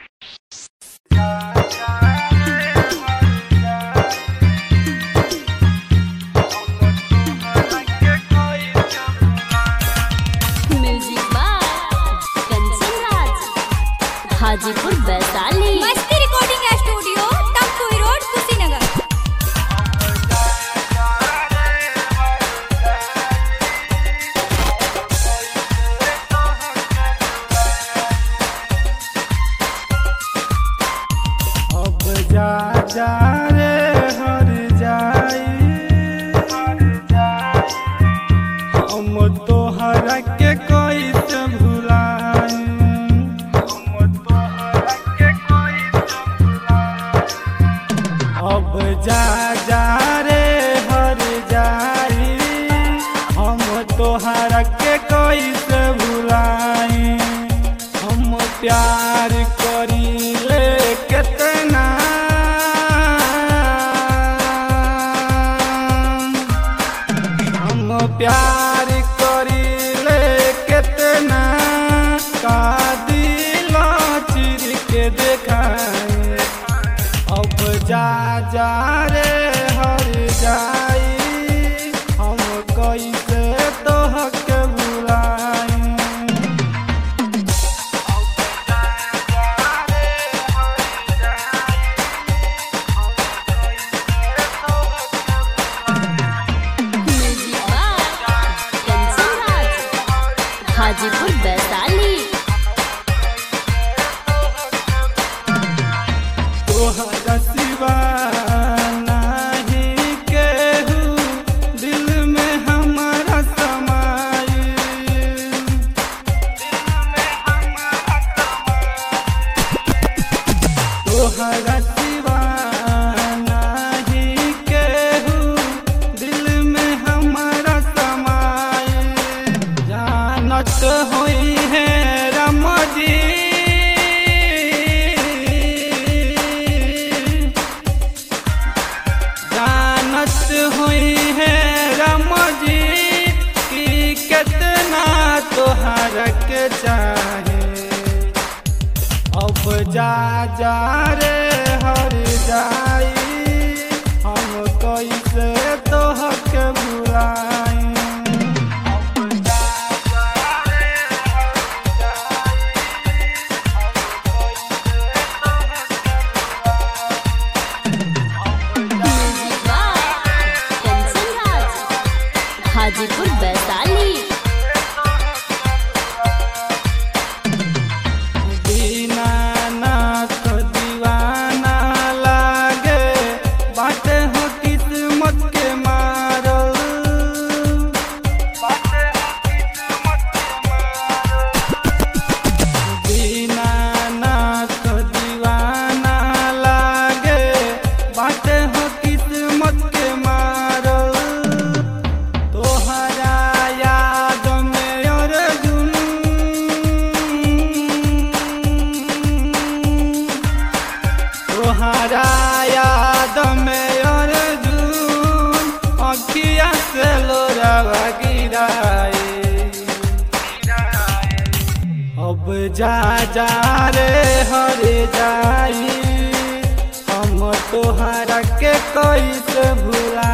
हाजीपुर वैशाली मस्ती recording studio Tamkuhi road Kushinagar. अब जा जा रे हर जाई हम तोहरा के कैसे भुलाई। अब जा जा रे हर जाई हम तोहरा के कैसे भुलाई। हम प्यार करीले कितना हम प्यार करीले कितना का दिल चिर के देखाए। अब जा जा रे हर जाई हम कैसे तोहके भुलाई। हाजीपुर वैशाली तोहरा सिवा नहीं केहू दिल में हमारा समाई। तोहरा सिवा नहीं केहू दिल में हमारा समाई। जानत होई है रमजी जानत हुई है रमजी कि कितना तोहरा के चाहे। अब जा जा रे हर जाई हम कैसे तोहके भुलाई। हाजीपुर वैशाली दीनानाथ दीवाना लागे बाटे हो किस्मत के मारल। दीनानाथ दीवाना लागे बाटे हो किस्मत के मारल। तोहरा याद में अर्जुन तोहरा याद में अर्जुन अखिया से लोरावा गिराए। अब जा जा रे हर जाई हम तोहरा के कैसे भुला।